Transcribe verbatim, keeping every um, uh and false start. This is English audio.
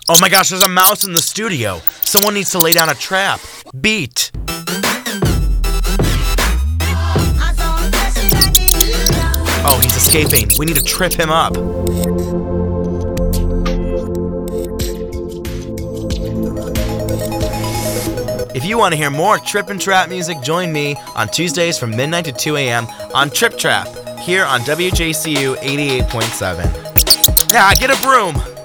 Oh my gosh, there's a mouse in the studio. Someone needs to lay down a trap. Beat. Oh, he's escaping. We need to trip him up. If you want to hear more Trip and Trap music, join me on Tuesdays from midnight to two a.m. on Trip Trap, here on W J C U eighty-eight point seven. Yeah, get a broom.